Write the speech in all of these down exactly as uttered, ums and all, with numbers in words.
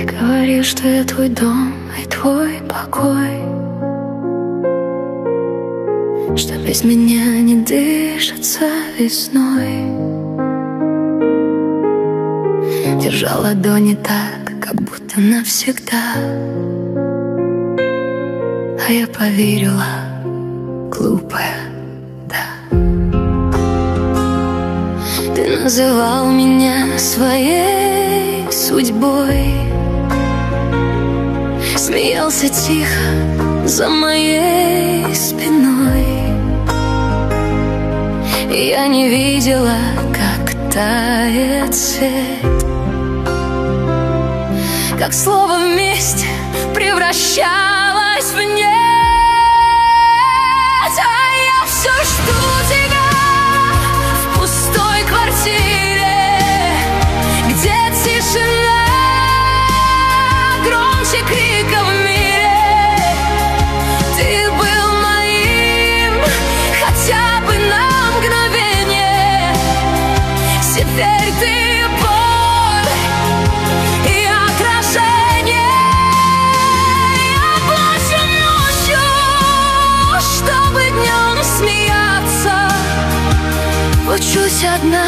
Ты говоришь, что я твой дом и твой покой, что без меня не дышится весной. Держа ладони так, как будто навсегда, а я поверила, глупая, да. Ты называл меня своей судьбой, смеялся тихо за моей спиной. И я не видела, как тает свет, как слово вместе превращалось в нет. А я все жду тебя в пустой квартире, где тишина громче крика в мире. Ты был моим хотя бы на мгновение, теперь ты боль и отражение. Я плачу ночью, чтобы днем смеяться. Учусь одна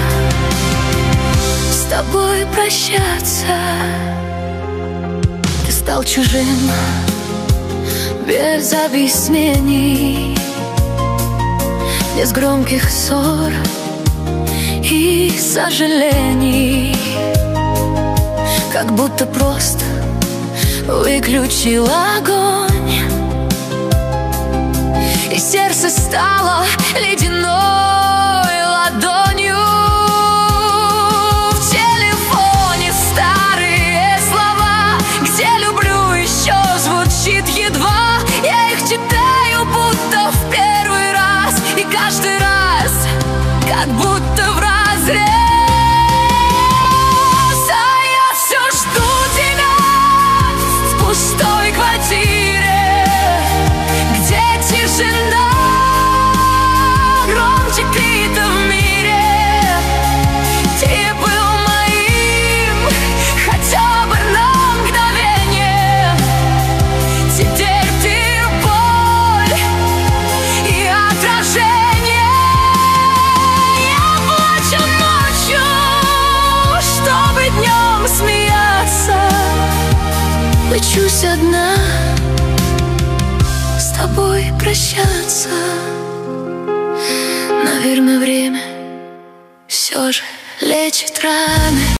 с тобой прощаться. Ты стал чужим без объяснений, без громких ссор и сожалений, как будто просто выключил огонь, и сердце стало ледяной ладонью. В телефоне старые слова, где люблю еще звучит едва. Я их читаю будто в первый раз, и каждый раз как будто в разрез. А я все жду тебя в пустой квартире, где тишина громче крика в мире. Ты был моим хотя бы на мгновение, теперь ты боль и отражение. Я плачу ночью, чтобы днем смеяться. Учусь одна с тобой прощаться. Наверное, время все же лечит раны.